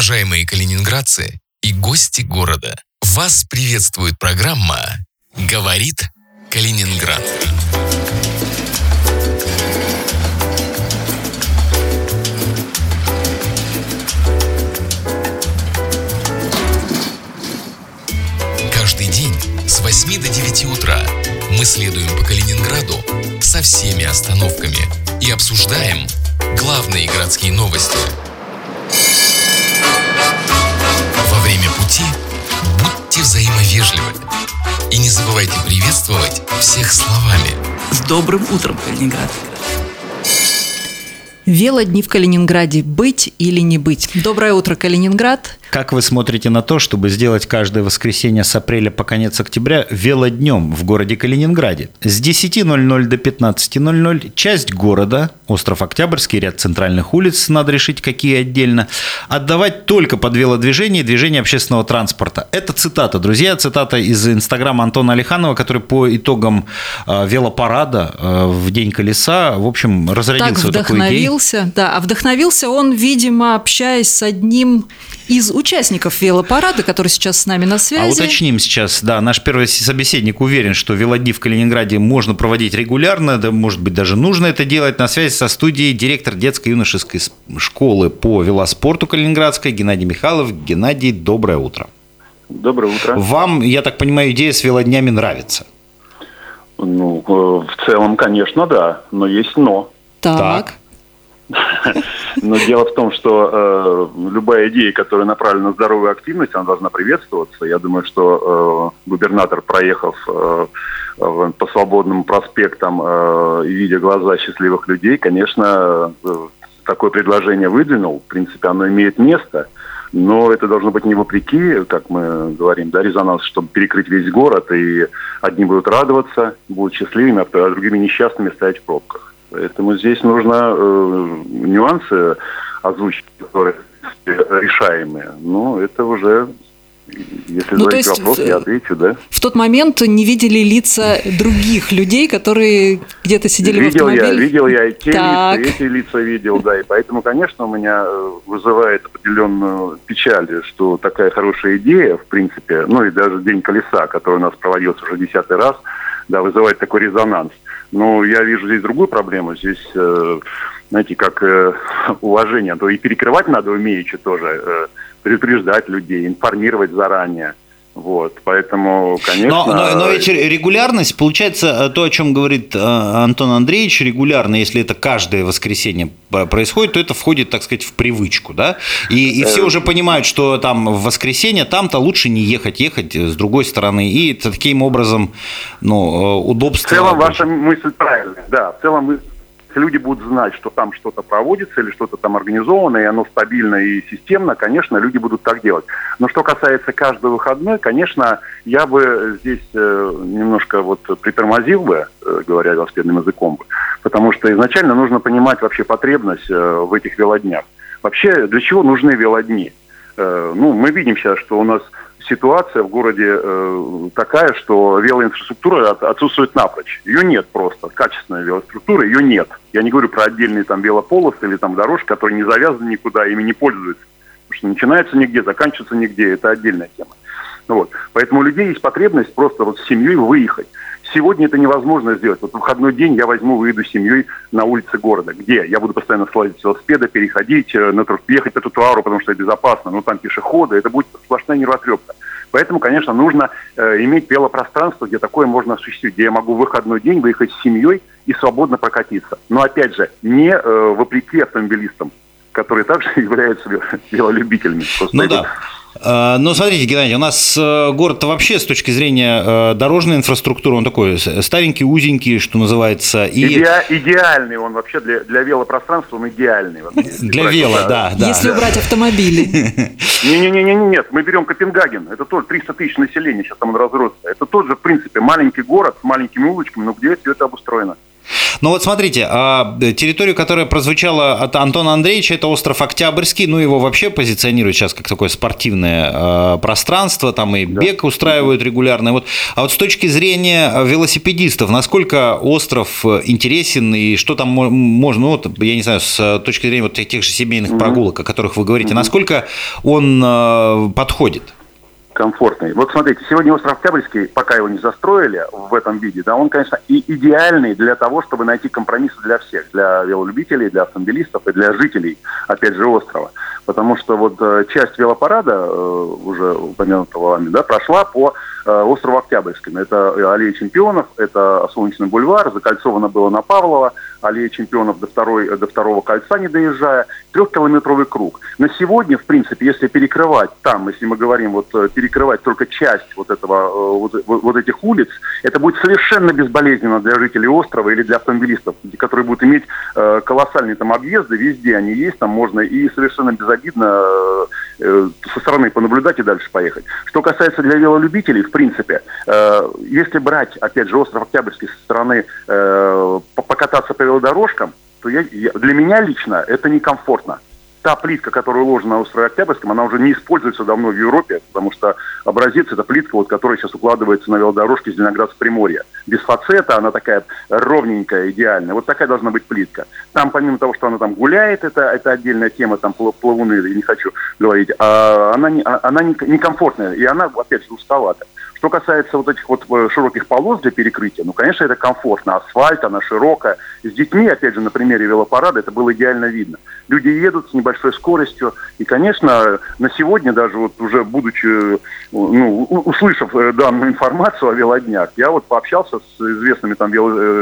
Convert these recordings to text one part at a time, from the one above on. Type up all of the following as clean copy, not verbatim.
Уважаемые калининградцы и гости города, вас приветствует программа «Говорит Калининград». Каждый день с 8 до 9 утра мы следуем по Калининграду со всеми остановками и обсуждаем главные городские новости. Во время пути будьте взаимовежливы и не забывайте приветствовать всех словами. С добрым утром, Калининград! Велодни в Калининграде. Быть или не быть? Доброе утро, Калининград. Как вы смотрите на то, чтобы сделать каждое воскресенье с апреля по конец октября велоднем в городе Калининграде? С 10:00 до 15:00 часть города, остров Октябрьский, ряд центральных улиц, надо решить, какие отдельно, отдавать только под велодвижение и движение общественного транспорта. Это цитата, друзья, цитата из инстаграма Антона Алиханова, который по итогам велопарада в День колеса, в общем, разродился вот такой идеей. Да, а вдохновился он, видимо, общаясь с одним из участников велопарада, который сейчас с нами на связи. А уточним сейчас, да, наш первый собеседник уверен, что велодни в Калининграде можно проводить регулярно, да, может быть, даже нужно это делать. На связи со студией директор детско-юношеской школы по велоспорту Калининградской Геннадий Михайлов. Геннадий, доброе утро. Доброе утро. Вам, я так понимаю, идея с велоднями нравится? Ну, в целом, конечно, да, но есть но. Так. Но дело в том, что любая идея, которая направлена на здоровую активность, она должна приветствоваться. Я думаю, что губернатор, проехав по свободным проспектам и видя глаза счастливых людей, конечно, такое предложение выдвинул. В принципе, оно имеет место. Но это должно быть не вопреки, как мы говорим, да, резонанс, чтобы перекрыть весь город, и одни будут радоваться, будут счастливыми, а другими несчастными стоять в пробках. Поэтому здесь нужно нюансы озвучить, которые решаемые. Но это уже, если задать вопрос, я отвечу, да. В тот момент не видели лица других людей, которые где-то сидели в автомобиле? Видел я и те лица, и эти лица видел, да. И поэтому, конечно, у меня вызывает определенную печаль, что такая хорошая идея, в принципе, ну и даже День колеса, который у нас проводился уже 10-й раз, да, вызывает такой резонанс. Но я вижу здесь другую проблему. Здесь, знаете, как уважение. То и перекрывать надо умеючи тоже, предупреждать людей, информировать заранее. Вот, поэтому, конечно... Но ведь регулярность, получается, то, о чем говорит Антон Андреевич, регулярно, если это каждое воскресенье происходит, то это входит, так сказать, в привычку, да? И все уже понимают, что там в воскресенье там-то лучше не ехать с другой стороны, и таким образом, удобство... В целом ваша мысль правильная, да, в целом люди будут знать, что там что-то проводится или что-то там организовано, и оно стабильно и системно, конечно, люди будут так делать. Но что касается каждого выходной, конечно, я бы здесь немножко притормозил бы, говоря велосипедным языком, потому что изначально нужно понимать вообще потребность в этих велоднях. Вообще, для чего нужны велодни? Мы видим сейчас, что у нас ситуация в городе такая, что велоинфраструктура отсутствует напрочь. Ее нет просто. Качественной велоинфраструктуры ее нет. Я не говорю про отдельные там велополосы или там дорожки, которые не завязаны никуда, ими не пользуются. Потому что начинается нигде, заканчивается нигде. Это отдельная тема. Вот. Поэтому у людей есть потребность просто с семьей выехать. Сегодня это невозможно сделать. В выходной день я выйду с семьей на улицы города. Где? Я буду постоянно слазить с велосипеда, переходить, ехать по тротуару, потому что это безопасно. Там пешеходы, это будет сплошная нервотрепка. Поэтому, конечно, нужно иметь велопространство, где такое можно осуществить, где я могу в выходной день выехать с семьей и свободно прокатиться. Но, опять же, не вопреки автомобилистам, которые также являются велолюбителями. Но смотрите, Геннадий, у нас город вообще с точки зрения дорожной инфраструктуры, он такой старенький, узенький, что называется. Идеальный он вообще для велопространства, он идеальный. Для вело, да. Если убрать автомобили. Нет, мы берем Копенгаген, это тоже 300 тысяч населения, сейчас там он разросся. Это тоже, в принципе, маленький город с маленькими улочками, но где все это обустроено? Но вот смотрите, территория, которая прозвучала от Антона Андреевича, это остров Октябрьский, ну его вообще позиционируют сейчас как такое спортивное пространство, там и бег устраивают регулярно. А вот с точки зрения велосипедистов, насколько остров интересен и что там можно, ну вот, я не знаю, с точки зрения вот тех же семейных прогулок, о которых вы говорите, насколько он подходит? Комфортный. Вот смотрите, сегодня остров Октябрьский, пока его не застроили в этом виде, да, он, конечно, и идеальный для того, чтобы найти компромиссы для всех, для велолюбителей, для автомобилистов и для жителей, опять же, острова. Потому что вот часть велопарада, уже упомянутого вами, да, прошла по острову Октябрьскому. Это аллея чемпионов, это Солнечный бульвар, закольцовано было на Павлова, аллея чемпионов до второго кольца не доезжая, 3-километровый круг. На сегодня, в принципе, если перекрывать там, если мы говорим, вот перекрывать только часть вот этого, вот этих улиц, это будет совершенно безболезненно для жителей острова или для автомобилистов, которые будут иметь колоссальные там объезды, везде они есть, там можно и совершенно безобидно со стороны понаблюдать и дальше поехать. Что касается для велолюбителей, в принципе, если брать, опять же, остров Октябрьский со стороны покататься по велодорожкам, то для меня лично это некомфортно. Та плитка, которая уложена на острове Октябрьском, она уже не используется давно в Европе, потому что образец – это плитка, вот, которая сейчас укладывается на велодорожке с Зеленоградска в Приморье. Без фацета, она такая ровненькая, идеальная. Вот такая должна быть плитка. Там, помимо того, что она там гуляет, это отдельная тема, там плавуны, я не хочу говорить, она некомфортная, и она, опять же, узковата. Что касается вот этих вот широких полос для перекрытия, ну, конечно, это комфортно. Асфальт, она широкая. С детьми, опять же, на примере велопарада, это было идеально видно. Люди едут с небольшой скоростью. И, конечно, на сегодня, даже вот уже будучи, услышав данную информацию о велоднях, я вот пообщался с известными там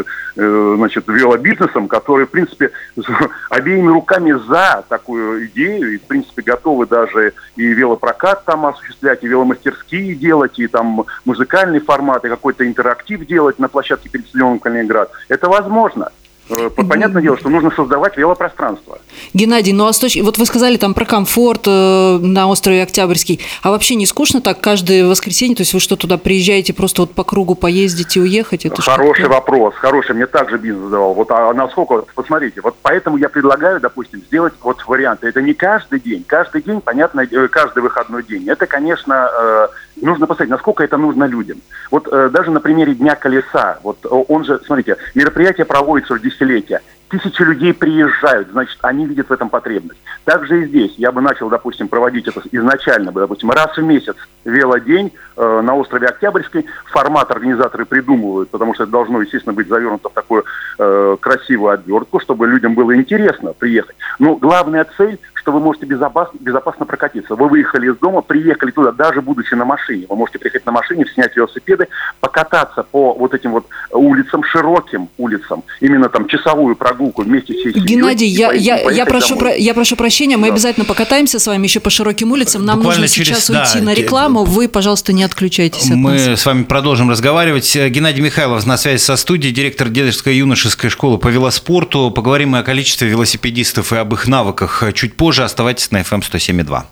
велобизнесом, которые, в принципе, обеими руками за такую идею и, в принципе, готовы даже и велопрокат там осуществлять, и веломастерские делать, и там музыкальный формат, и какой-то интерактив делать на площадке перед стадионом Калининград. Это возможно. Понятное дело, что нужно создавать велопространство. Геннадий, вот вы сказали там про комфорт на острове Октябрьский, а вообще не скучно так каждое воскресенье, то есть вы что, туда приезжаете просто вот по кругу поездить и уехать? Это хороший вопрос, хороший, мне также бизнес задавал. Вот насколько, посмотрите, вот поэтому я предлагаю, допустим, сделать вот варианты. Это не каждый день, понятно, каждый выходной день. Это, конечно, нужно посмотреть, насколько это нужно людям. Вот даже на примере Дня колеса, вот он же, смотрите, мероприятие проводится уже десятилетия. Тысячи людей приезжают, значит, они видят в этом потребность. Также и здесь. Я бы начал, допустим, проводить это изначально, допустим, раз в месяц велодень на острове Октябрьский. Формат организаторы придумывают, потому что это должно, естественно, быть завернуто в такую красивую обертку, чтобы людям было интересно приехать. Но главная цель, что вы можете безопасно прокатиться. Вы выехали из дома, приехали туда, даже будучи на машине. Вы можете приехать на машине, снять велосипеды, покататься по вот этим вот улицам, широким улицам, именно там часовую прогулку вместе всей семьей. Геннадий, я прошу прощения, мы обязательно покатаемся с вами еще по широким улицам. Нам буквально нужно сейчас уйти на рекламу. Вы, пожалуйста, не отключайтесь от нас. Мы с вами продолжим разговаривать. Геннадий Михайлов на связи со студией, директор детской и юношеской школы по велоспорту. Поговорим мы о количестве велосипедистов и об их навыках чуть позже. Оставайтесь на FM 107.2.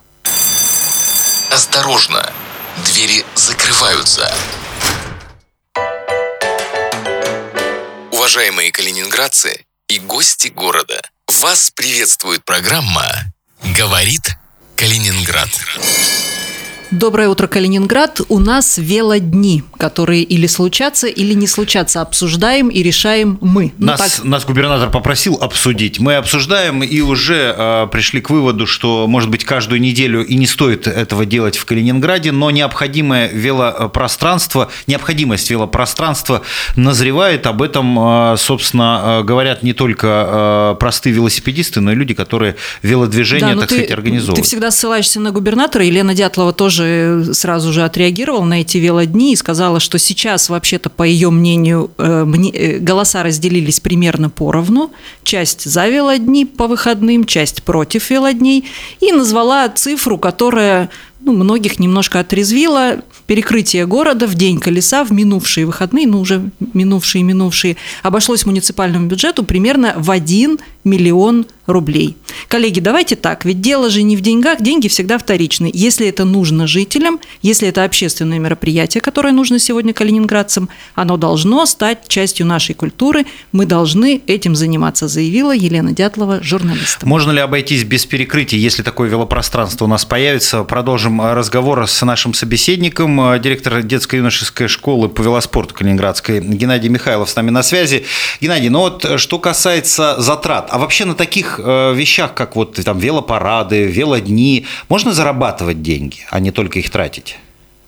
Осторожно, двери закрываются. Уважаемые калининградцы и гости города, вас приветствует программа «Говорит Калининград». Доброе утро, Калининград. У нас велодни, которые или случатся, или не случатся. Обсуждаем и решаем мы. Нас губернатор попросил обсудить. Мы обсуждаем и уже пришли к выводу, что, может быть, каждую неделю и не стоит этого делать в Калининграде, но необходимость велопространства назревает. Об этом, собственно, говорят не только простые велосипедисты, но и люди, которые велодвижение, организовывают. Ты всегда ссылаешься на губернатора. Елена Дятлова тоже сразу же отреагировала на эти велодни и сказала, что сейчас, вообще-то, по ее мнению, голоса разделились примерно поровну. Часть за велодни по выходным, часть против велодней. И назвала цифру, которая, многих немножко отрезвило. Перекрытие города в день колеса в минувшие выходные, уже минувшие, обошлось муниципальному бюджету примерно в 1 миллион рублей. Коллеги, давайте так, ведь дело же не в деньгах, деньги всегда вторичны. Если это нужно жителям, если это общественное мероприятие, которое нужно сегодня калининградцам, оно должно стать частью нашей культуры, мы должны этим заниматься, заявила Елена Дятлова, журналист. Можно ли обойтись без перекрытий, если такое велопространство у нас появится? Продолжим разговор с нашим собеседником, директор детско-юношеской школы по велоспорту Калининградской Геннадий Михайлов с нами на связи. Геннадий, что касается затрат, а вообще на таких вещах, как там велопарады, велодни, можно зарабатывать деньги, а не только их тратить?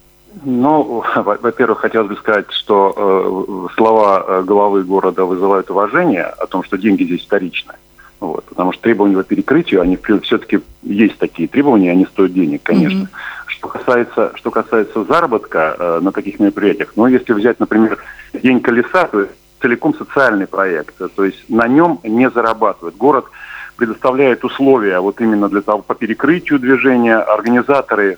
Во-первых, хотелось бы сказать, что слова главы города вызывают уважение о том, что деньги здесь вторичны. Потому что требования по перекрытию, они все-таки есть такие требования, они стоят денег, конечно. Mm-hmm. Что касается заработка на таких мероприятиях, если взять, например, День колеса, то есть целиком социальный проект, то есть на нем не зарабатывают. Город предоставляет условия именно для того, по перекрытию движения. Организаторы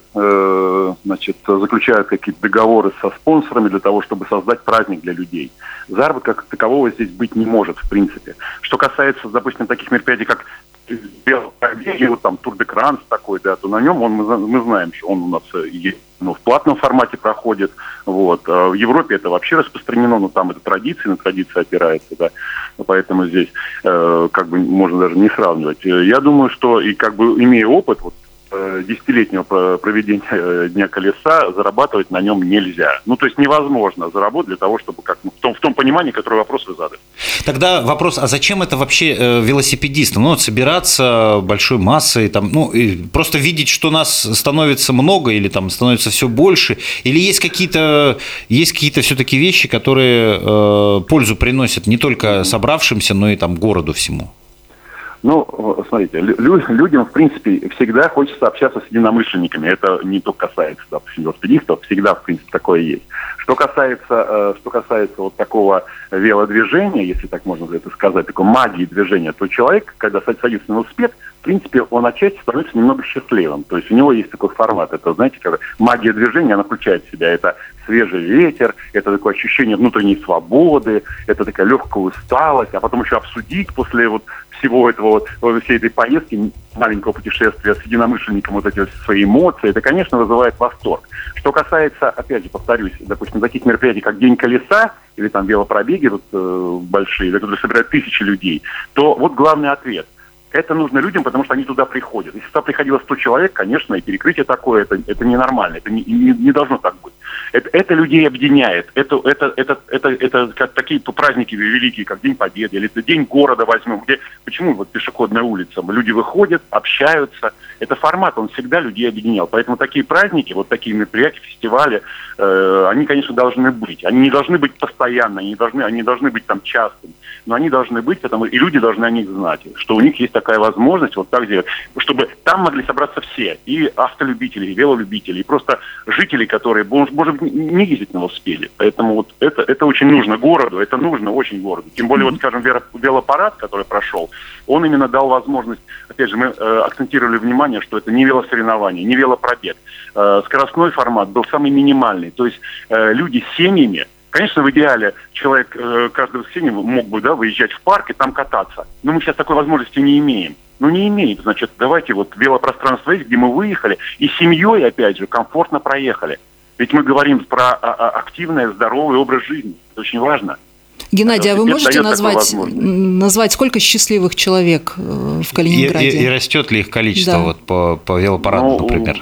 заключают какие-то договоры со спонсорами для того, чтобы создать праздник для людей. Заработка как такового здесь быть не может, в принципе. Что касается, допустим, таких мероприятий, как велопробеги, Тур де Кранс такой, то на нем мы знаем, что он у нас есть, в платном формате проходит. В Европе это вообще распространено, но там это на традиции опирается, поэтому здесь можно даже не сравнивать. Я думаю, что имея опыт десятилетнего проведения Дня колеса, зарабатывать на нем нельзя. То есть невозможно заработать для того, чтобы в том понимании, которое вопрос вы задали. Тогда вопрос, а зачем это вообще велосипедистам? Собираться большой массой, и просто видеть, что нас становится много или становится все больше, или есть какие-то все-таки вещи, которые пользу приносят не только собравшимся, но и городу всему? Смотрите, людям, в принципе, всегда хочется общаться с единомышленниками. Это не только касается, допустим, велосипедистов, всегда, в принципе, такое есть. Что касается такого велодвижения, если так можно это сказать, такой магии движения, то человек, когда садится на велосипед, в принципе, он отчасти становится немного счастливым. То есть у него есть такой формат. Это, знаете, магия движения, она включает в себя. Это свежий ветер, это такое ощущение внутренней свободы, это такая легкая усталость, а потом еще обсудить после всего этого, всей этой поездки, маленького путешествия с единомышленником, эти свои эмоции, это, конечно, вызывает восторг. Что касается, опять же, повторюсь, допустим, таких мероприятий, как День колеса, или велопробеги большие, которые собирают тысячи людей, то главный ответ. Это нужно людям, потому что они туда приходят. Если туда приходило 100 человек, конечно, и перекрытие такое, это ненормально, это не должно так быть. Это людей объединяет. Это как такие праздники великие, как День Победы, или это День города возьмем, почему пешеходная улица, люди выходят, общаются. Это формат, он всегда людей объединял. Поэтому такие праздники, такие мероприятия, фестивали, они, конечно, должны быть. Они не должны быть постоянно, они не должны быть частыми, но они должны быть, и люди должны о них знать, что у них есть такая возможность так делать, чтобы там могли собраться все, и автолюбители, и велолюбители, и просто жители, которые, может быть, не ездить на велосипеде. Поэтому это очень нужно городу, это нужно очень городу. Тем более, скажем, велопарад, который прошел, он именно дал возможность, опять же, мы акцентировали внимание, что это не велосоревнование, не велопробег. Скоростной формат был самый минимальный, то есть люди с семьями. Конечно, в идеале человек каждое воскресенье мог бы выезжать в парк и там кататься. Но мы сейчас такой возможности не имеем. Не имеем. Значит, давайте велопространство есть, где мы выехали, и семьей, опять же, комфортно проехали. Ведь мы говорим про активный, здоровый образ жизни. Это очень важно. Геннадий, а вы можете назвать, сколько счастливых человек в Калининграде? И растет ли их количество по велопараду, например?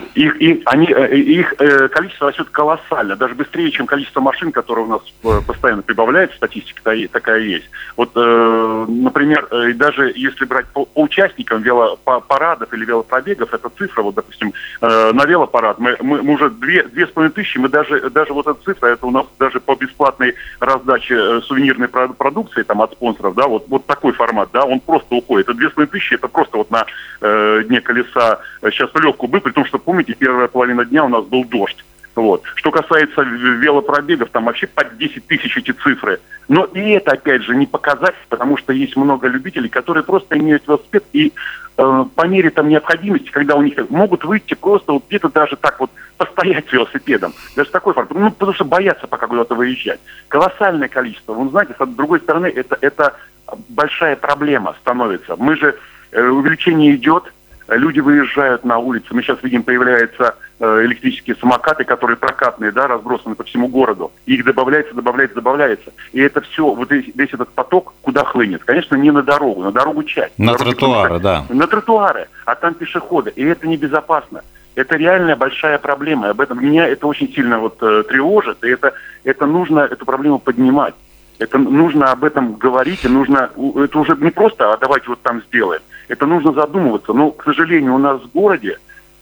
Их количество растет колоссально, даже быстрее, чем количество машин, которые у нас постоянно прибавляется, статистика такая есть. Например, даже если брать по участникам велопарадов или велопробегов, эта цифра, допустим, на велопарад мы уже 2500, мы даже эта цифра, это у нас даже по бесплатной раздаче сувенирной продукции от спонсоров, такой формат, он просто уходит. Это 2500, это просто на Дне колеса сейчас легкую бы, при том, что, помните, первая половина дня у нас был дождь. Вот. Что касается велопробегов, там вообще под 10 тысяч эти цифры. Но и это, опять же, не показатель, потому что есть много любителей, которые просто имеют велосипед и по мере там необходимости, когда у них могут выйти просто вот где-то даже так вот постоять с велосипедом. Даже такой факт. Ну, потому что боятся пока куда-то выезжать. Колоссальное количество. Вы знаете, с другой стороны, это большая проблема становится. Мы же, увеличение идет, люди выезжают на улицы. Мы сейчас видим, появляются электрические самокаты, которые прокатные, да, разбросаны по всему городу. И их добавляется. И это все, вот весь этот поток куда хлынет? Конечно, не на дорогу часть. На тротуары, да. На тротуары, а там пешеходы. И это небезопасно. Это реальная большая проблема. Об этом меня это очень сильно вот тревожит. И это нужно эту проблему поднимать. Это нужно об этом говорить, и нужно, это уже не просто, а давайте вот там сделаем. Это нужно задумываться. Но, к сожалению, у нас в городе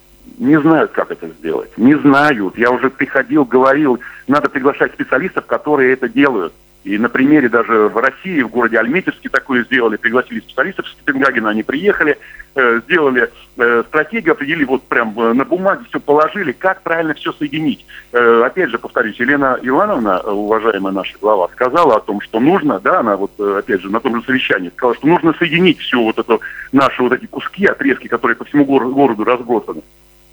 не знают, как это сделать. Не знают. Я уже приходил, говорил, надо приглашать специалистов, которые это делают. И на примере даже в России, в городе Альметьевске такое сделали, пригласили специалистов из Копенгагена, они приехали, сделали стратегию, определили, вот прям на бумаге все положили, как правильно все соединить. Опять же, повторюсь, Елена Ивановна, уважаемая наша глава, сказала о том, что нужно, да, она вот, опять же, на том же совещании сказала, что нужно соединить всю вот эту, наши вот эти куски, отрезки, которые по всему городу разбросаны.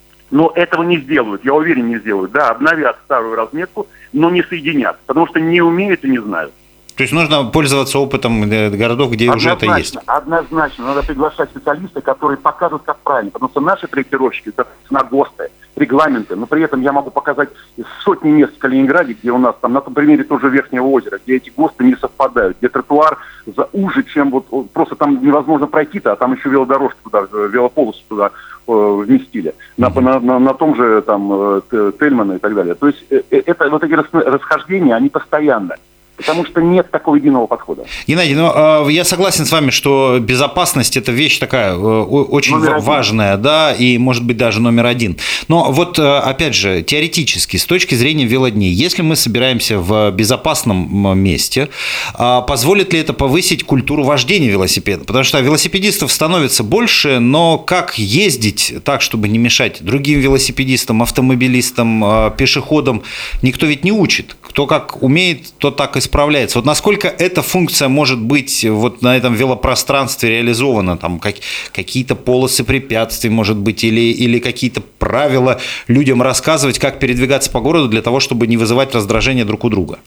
Но этого не сделают, я уверен, не сделают. Да, обновят старую разметку, но не соединят, потому что не умеют и не знают. То есть нужно пользоваться опытом городов, где уже это есть? Однозначно. Надо приглашать специалистов, которые покажут, как правильно. Потому что наши проектировщики, это на ГОСТы, регламенты, но при этом я могу показать сотни мест в Калининграде, где у нас, там, на примере тоже Верхнего озера, где эти ГОСТы не совпадают, где тротуар уже, чем вот просто там невозможно пройти-то, а там еще велодорожку туда, велополосу туда вместили. На том же там Тельмана и так далее. То есть это вот эти расхождения, они постоянно. Потому что нет такого единого подхода. Геннадий, я согласен с вами, что безопасность – это вещь такая очень важная, да, и, может быть, даже номер один. Но вот, опять же, теоретически, с точки зрения велодней, если мы собираемся в безопасном месте, позволит ли это повысить культуру вождения велосипеда? Потому что велосипедистов становится больше, но как ездить так, чтобы не мешать другим велосипедистам, автомобилистам, пешеходам, никто ведь не учит. Кто как умеет, тот так и справляется. Вот насколько эта функция может быть вот на этом велопространстве реализована? Там какие-то полосы препятствий, может быть, или какие-то правила людям рассказывать, как передвигаться по городу для того, чтобы не вызывать раздражение друг у друга?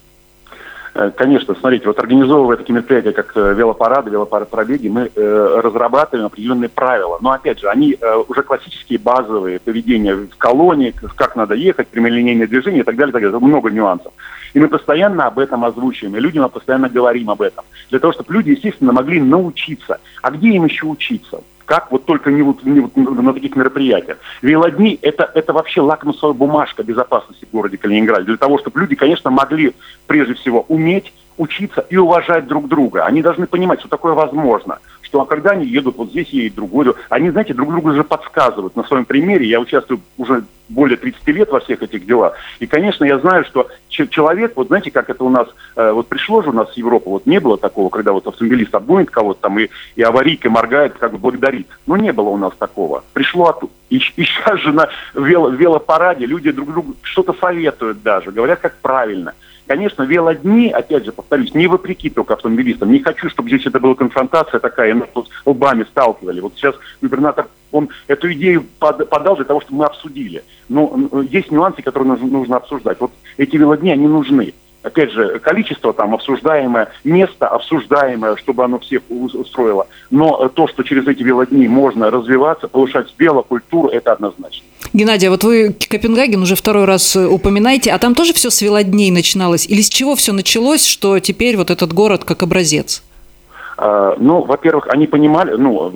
Конечно, смотрите, вот организовывая такие мероприятия, как велопарады, велопробеги, мы разрабатываем определенные правила. Но, опять же, они уже классические, базовые, поведения в колонии, как надо ехать, прямолинейное движение и так далее, много нюансов. И мы постоянно об этом озвучиваем, и людям мы постоянно говорим об этом. Для того, чтобы люди, естественно, могли научиться. А где им еще учиться? Как вот только не на таких мероприятиях. Велодни – это вообще лакмусовая бумажка безопасности в городе Калининграде. Для того, чтобы люди, конечно, могли прежде всего уметь учиться и уважать друг друга. Они должны понимать, что такое возможно. Что когда они едут, вот здесь едет другой, они, знаете, друг другу уже подсказывают. На своем примере я участвую уже более 30 лет во всех этих делах. И, конечно, я знаю, что человек, вот знаете, как это у нас, вот пришло же у нас в Европу, вот не было такого, когда вот автомобилист обгонит кого-то там и аварийкой моргает, как бы благодарит. Но не было у нас такого. Пришло оттуда. И сейчас же на велопараде люди друг другу что-то советуют даже, говорят, как правильно. Конечно, велодни, опять же, повторюсь, не вопреки только автомобилистам. Не хочу, чтобы здесь это была конфронтация такая, нас тут лбами сталкивали. Вот сейчас губернатор, он эту идею подал для того, чтобы мы обсудили. Но есть нюансы, которые нужно обсуждать. Вот эти велодни, они нужны. Опять же, количество там обсуждаемое, место обсуждаемое, чтобы оно всех устроило. Но то, что через эти велодни можно развиваться, повышать велокультуру, это однозначно. Геннадий, вот вы Копенгаген уже второй раз упоминаете, а там тоже все с велодней начиналось? Или с чего все началось, что теперь вот этот город как образец? Ну, во-первых, они понимали,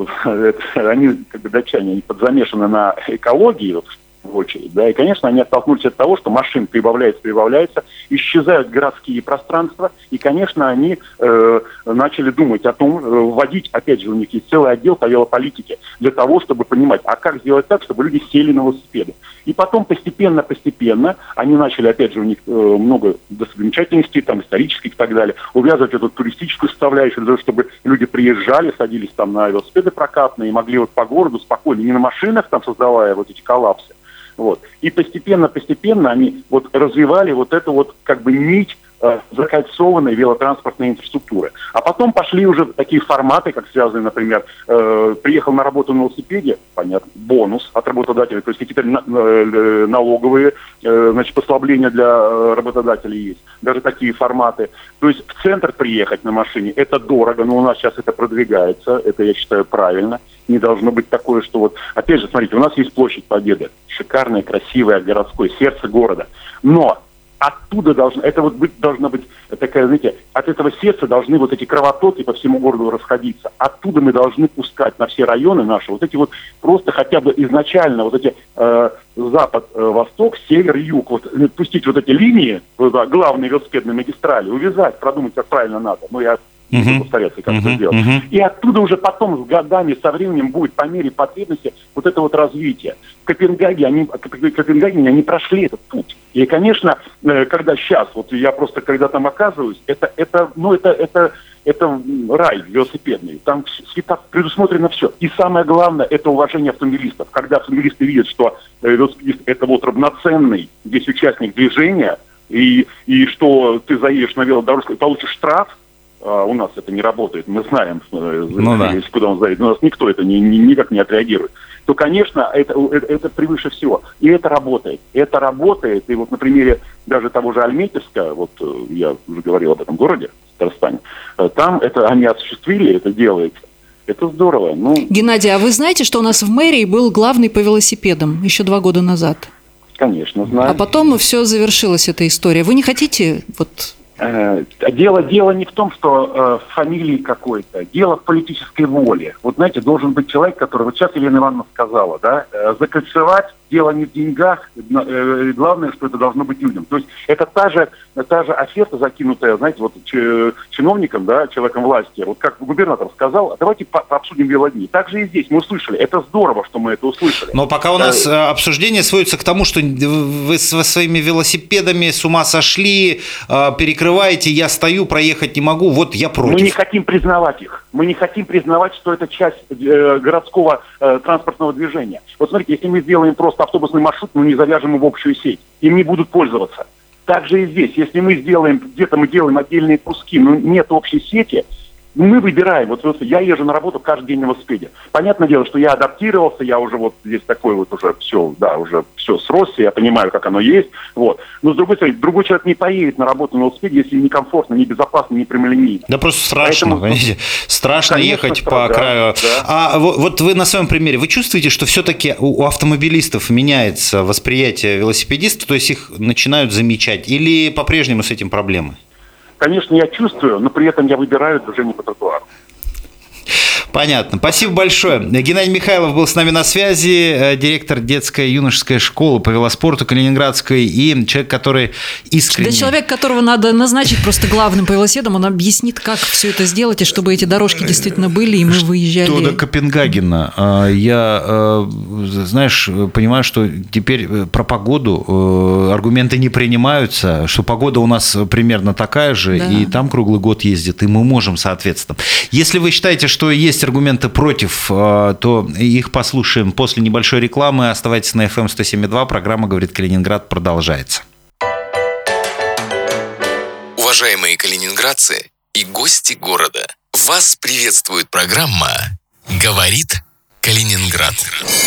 они, как бы датчане, они подзамешаны на экологии, в очередь, да, и, конечно, они оттолкнулись от того, что машин прибавляется, исчезают городские пространства, и, конечно, они начали думать о том, вводить, опять же, у них есть целый отдел по велополитике, для того, чтобы понимать, а как сделать так, чтобы люди сели на велосипеды. И потом постепенно они начали, опять же, у них много достопримечательностей, там, исторических и так далее, увязывать эту туристическую составляющую, для того, чтобы люди приезжали, садились там на велосипеды прокатные и могли вот по городу спокойно, не на машинах, там, создавая вот эти коллапсы, Вот. И постепенно они вот развивали вот эту вот как бы нить закольцованной велотранспортной инфраструктуры. А потом пошли уже такие форматы, как связанные, например, приехал на работу на велосипеде, понятно, бонус от работодателя, то есть какие-то налоговые, значит, послабления для работодателей есть. Даже такие форматы. То есть в центр приехать на машине, это дорого, но у нас сейчас это продвигается, это, я считаю, правильно. Не должно быть такое, что вот, опять же, смотрите, у нас есть площадь Победы, шикарная, красивая, городское, сердце города. Но оттуда должна быть такая, знаете, от этого сердца должны вот эти кровотоки по всему городу расходиться. Оттуда мы должны пускать на все районы наши вот эти вот просто хотя бы изначально вот эти запад, восток, север, юг, вот пустить вот эти линии, да, главные велосипедные магистрали, увязать, продумать, как правильно надо. Ну, я не буду повторяться, как это сделать. И оттуда уже потом с годами, со временем будет по мере потребности вот это вот развитие. В Копенгагене они прошли этот путь. И, конечно, когда сейчас, вот я просто когда там оказываюсь, это рай велосипедный. Там предусмотрено все. И самое главное, это уважение автомобилистов. Когда автомобилисты видят, что велосипедист это вот равноценный здесь участник движения, и что ты заедешь на велодорожку и получишь штраф, у нас это не работает, мы знаем, куда он заедет, у нас никто это никак не отреагирует, то, конечно, это превыше всего. И это работает. И вот на примере даже того же Альметьевска, вот я уже говорил об этом городе, в Татарстане, там это они осуществили, это делается. Это здорово. Геннадий, а вы знаете, что у нас в мэрии был главный по велосипедам еще 2 года назад? Конечно, знаю. А потом все завершилась эта история. Вы не хотите вот... Дело не в том, что фамилии какой-то, дело в политической воле. Вот знаете, должен быть человек, который, вот сейчас Елена Ивановна сказала, да, закольцевать дело не в деньгах, главное, что это должно быть людям. То есть это та же оферта, закинутая, знаете, вот чиновником, да, человеком власти. Вот как губернатор сказал, давайте обсудим велодни. Так же и здесь мы услышали. Это здорово, что мы это услышали. Но пока у нас обсуждение сводится к тому, что вы со своими велосипедами с ума сошли, перекрываете, я стою, проехать не могу, вот я против. Мы не хотим признавать их. Мы не хотим признавать, что это часть городского транспортного движения. Вот смотрите, если мы сделаем просто автобусный маршрут, но не завяжем его в общую сеть, им не будут пользоваться. Так же и здесь. Если мы сделаем, где-то мы делаем отдельные куски, но нет общей сети, мы выбираем. Вот я езжу на работу каждый день на велосипеде. Понятное дело, что я адаптировался, я уже вот здесь такой вот уже все сросся, я понимаю, как оно есть. Вот. Но с другой стороны, другой человек не поедет на работу на велосипеде, если некомфортно, небезопасно, не прямолинейно. Да просто страшно, понимаете? Страшно, конечно, ехать по краю. Да. А вот вы на своем примере, вы чувствуете, что все-таки у автомобилистов меняется восприятие велосипедиста, то есть их начинают замечать, или по-прежнему с этим проблемы? Конечно, я чувствую, но при этом я выбираю движение по тротуару. Понятно. Спасибо большое. Геннадий Михайлов был с нами на связи, директор детской и юношеской школы по велоспорту Калининградской, и человек, который искренне... Да, человек, которого надо назначить просто главным по велосипедам, он объяснит, как все это сделать, и чтобы эти дорожки действительно были, и мы выезжали. Что до Копенгагена. Я, знаешь, понимаю, что теперь про погоду аргументы не принимаются, что погода у нас примерно такая же, да. И там круглый год ездит, и мы можем, соответственно. Если вы считаете, что есть аргументы против, то их послушаем после небольшой рекламы. Оставайтесь на FM 107.2. Программа «Говорит Калининград» продолжается. Уважаемые калининградцы и гости города, вас приветствует программа «Говорит Калининград».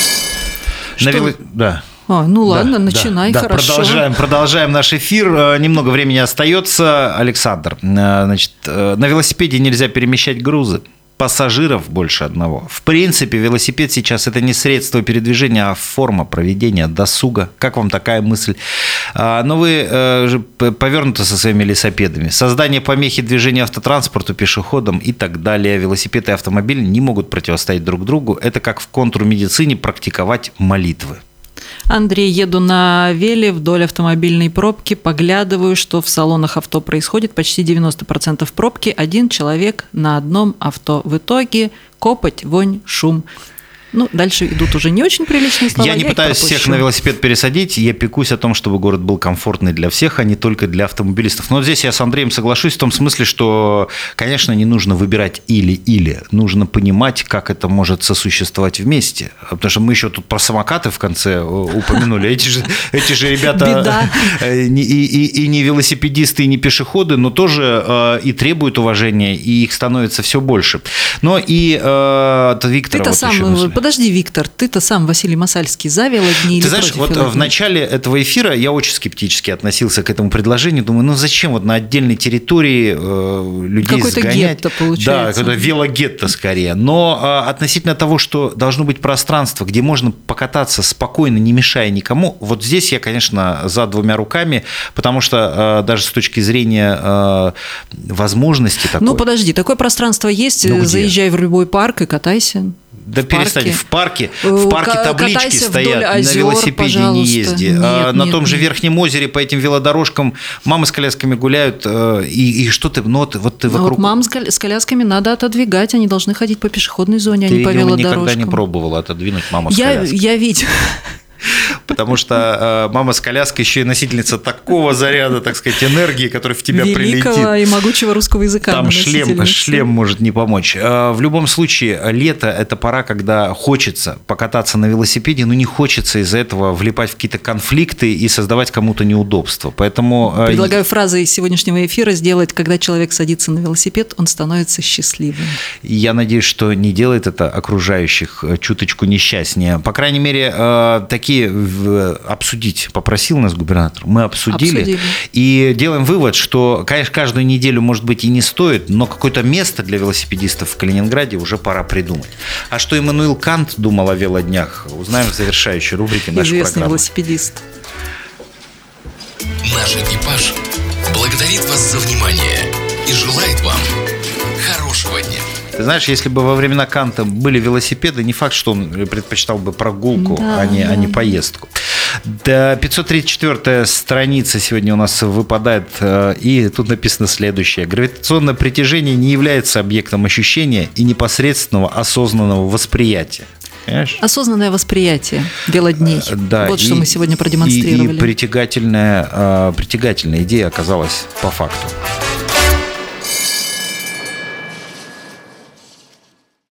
Да. Ладно, начинай, хорошо. Продолжаем наш эфир. Немного времени остается. Александр, значит, на велосипеде нельзя перемещать грузы. Пассажиров больше одного. В принципе, велосипед сейчас это не средство передвижения, а форма проведения досуга. Как вам такая мысль? Но вы же повернуты со своими велосипедами. Создание помехи движения автотранспорту, пешеходам и так далее. Велосипед и автомобиль не могут противостоять друг другу. Это как в контрмедицине практиковать молитвы. Андрей, еду на веле вдоль автомобильной пробки, поглядываю, что в салонах авто происходит почти 90% пробки, один человек на одном авто. В итоге копоть, вонь, шум. Ну, дальше идут уже не очень приличные слова. Я не пытаюсь всех на велосипед пересадить, я пекусь о том, чтобы город был комфортный для всех, а не только для автомобилистов. Но вот здесь я с Андреем соглашусь в том смысле, что, конечно, не нужно выбирать или-или. Нужно понимать, как это может сосуществовать вместе. Потому что мы еще тут про самокаты в конце упомянули. Эти же ребята и не велосипедисты, и не пешеходы, но тоже и требуют уважения, и их становится все больше. Но и Виктор... Подожди, Виктор, ты-то сам, Василий Масальский, за велодни или ты знаешь, против вот велодней? в начале этого эфира я очень скептически относился к этому предложению. Думаю, ну зачем вот на отдельной территории людей какое-то сгонять? Гетто получается. Да, какое-то велогетто скорее. Но относительно того, что должно быть пространство, где можно покататься спокойно, не мешая никому, вот здесь я, конечно, за двумя руками, потому что даже с точки зрения возможности такой... Ну, подожди, такое пространство есть, заезжай в любой парк и катайся. Да перестань, в парке таблички стоят, озер, на велосипеде пожалуйста. не езди. На том же Верхнем озере по этим велодорожкам мамы с колясками гуляют, и что ты, вот ты вокруг... Вот мам с колясками надо отодвигать, они должны ходить по пешеходной зоне, а не по велодорожкам. Ты, никогда не пробовала отодвинуть маму с коляской? Я видела. Потому что мама с коляской еще и носительница такого заряда, так сказать, энергии, который в тебя прилетит. Великого и могучего русского языка. Там шлем может не помочь. В любом случае, лето – это пора, когда хочется покататься на велосипеде, но не хочется из-за этого влипать в какие-то конфликты и создавать кому-то неудобства. Поэтому... Предлагаю фразой сегодняшнего эфира сделать: когда человек садится на велосипед, он становится счастливым. Я надеюсь, что не делает это окружающих чуточку несчастнее. По крайней мере, такие обсудить попросил нас губернатор. Мы обсудили. И делаем вывод, что, конечно, каждую неделю, может быть, и не стоит, но какое-то место для велосипедистов в Калининграде уже пора придумать. А что Иммануил Кант думал о велоднях, узнаем в завершающей рубрике нашей программы. Известный велосипедист. Наш экипаж благодарит вас за внимание и желает вам хорошего дня. Ты знаешь, если бы во времена Канта были велосипеды, не факт, что он предпочитал бы прогулку, а не поездку. Да, 534-я страница сегодня у нас выпадает, и тут написано следующее. Гравитационное притяжение не является объектом ощущения и непосредственного осознанного восприятия. Понимаешь? Осознанное восприятие велодней. Да, вот что мы сегодня продемонстрировали. И притягательная идея оказалась по факту.